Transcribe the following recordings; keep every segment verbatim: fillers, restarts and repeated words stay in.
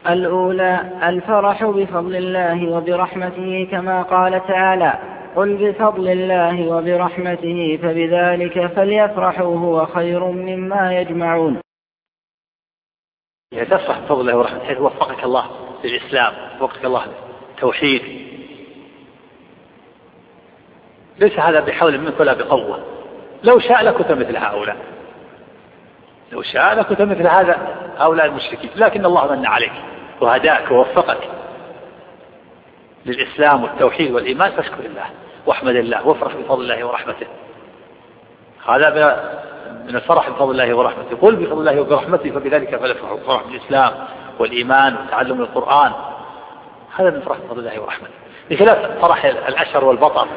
الأولى الفرح بفضل الله وبرحمته كما قال تعالى: قل بفضل الله وبرحمته فبذلك فليفرحوا هو خير مما يجمعون. تفرح بفضل الله ورحمته حيث وفقك الله للإسلام، وفقك الله للتوحيد. ليس هذا بحول منك ولا بقوة، لو شاء لكنت مثل هؤلاء، لو شاء لكنت مثل هذا هؤلاء المشركين، لكن الله من عليك وهداك ووفقك للإسلام والتوحيد والإيمان، فاشكر الله واحمد الله وافرح بفضل الله ورحمته. هذا من الفرح بفضل الله ورحمته. قل بفضل الله وبرحمته فبذلك فليفرحوا، فرح بالإسلام والإيمان وتعلم القرآن، هذا من فرح بفضل الله ورحمته، بخلاف فرح الأشر والبطر،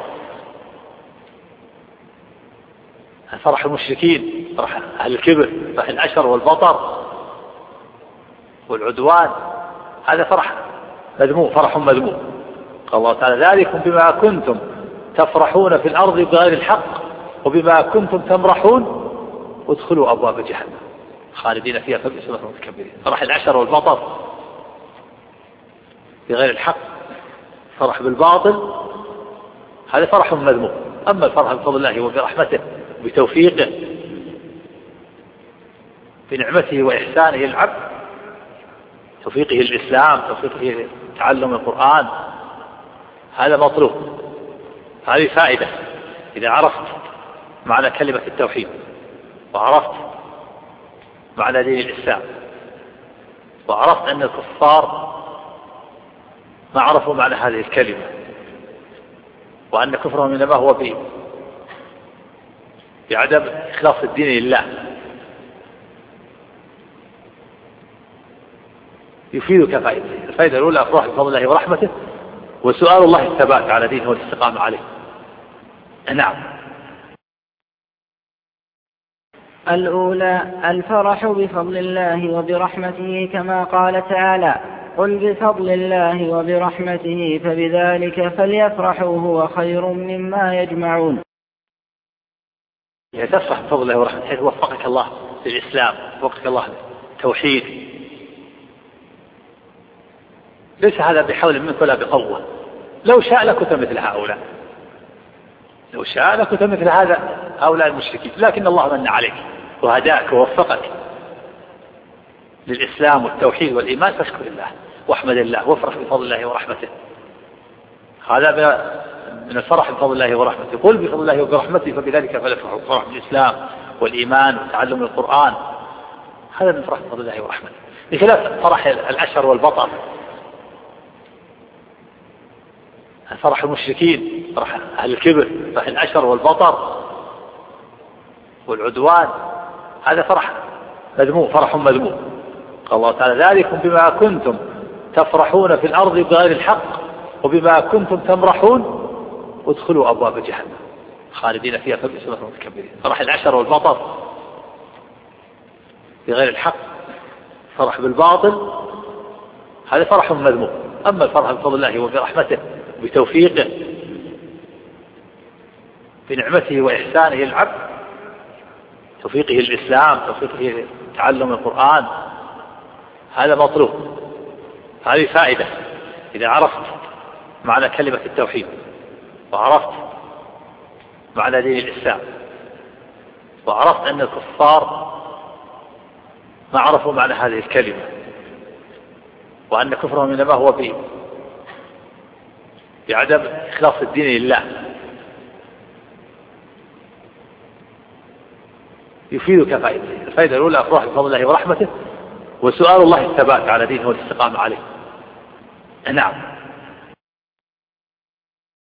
فرح المشركين، فرح أهل الكبر، فرح الأشر والبطر والعدوان، هذا فرح مذموم، فرح مذموم. قال الله تعالى: ذلكم بما كنتم تفرحون في الأرض بغير الحق وبما كنتم تمرحون وادخلوا أبواب جهنم خالدين فيها فبئس مثوى المتكبرين. فرح العشر والبطر بغير الحق، فرح بالباطل، هذا فرح مذموم. أما الفرح بفضل الله وبرحمته بتوفيقه بنعمته وإحسانه للعبد، توفيقه للإسلام، توفيقه تعلم القرآن، هذا مطلوب. هذه فائدة إذا عرفت معنى كلمة التوحيد وعرفت معنى دين الإسلام وعرفت أن الكفار ما عرفوا معنى هذه الكلمة، وأن كفرهم إنما هو به بعدم إخلاص الدين لله، يفيدك فائدة. الفائدة الأولى أفراح بفضل الله ورحمته، وسؤال الله الثبات على دينه والاستقامة عليه. نعم. الأولى الفرح بفضل الله وبرحمته كما قال تعالى: قل بفضل الله وبرحمته فبذلك فليفرحوا هو خير مما يجمعون. تفرح بفضل الله ورحمته حيث وفقك الله للإسلام، وفقك الله للتوحيد. ليس هذا بحول منك ولا بقوة، لو شاء لكنت مثل هؤلاء، لو شاء لكنت مثل هذا هؤلاء المشركين، لكن الله من عليك وهداك ووفقك للإسلام والتوحيد والإيمان، فاشكر الله واحمد الله وافرح بفضل الله ورحمته. هذا من الفرح بفضل الله ورحمته. قل بفضل الله وبرحمته فبذلك فليفرحوا، فرح بالإسلام والإيمان وتعلم القرآن، هذا من فرح بفضل الله ورحمته، بخلاف فرح الأشر والبطر، فرح المشركين، فرح أهل الكبر، فرح الأشر والبطر والعدوان، هذا فرح مذموم، فرح مذموم. قال الله تعالى: ذلكم بما كنتم تفرحون في الأرض بغير الحق وبما كنتم تمرحون وادخلوا أبواب جهنم خالدين فيها فبئس مثوى المتكبرين. فرح العشر والبطر بغير الحق، فرح بالباطل، هذا فرح مذموم. أما الفرح بفضل الله وبرحمته بتوفيقه بنعمته وإحسانه للعبد، توفيقه للإسلام، توفيقه تعلم القرآن، هذا مطلوب. هذه فائدة إذا عرفت معنى كلمة التوحيد وعرفت معنى دين الإسلام وعرفت أن الكفار ما عرفوا معنى هذه الكلمة، وأن كفرهم إنما هو به بعدم إخلاص الدين لله، يفيدك فائدة. الفائدة الأولى أفراح بفضل الله ورحمته، وسؤال الله الثبات على دينه والاستقامة عليه. نعم.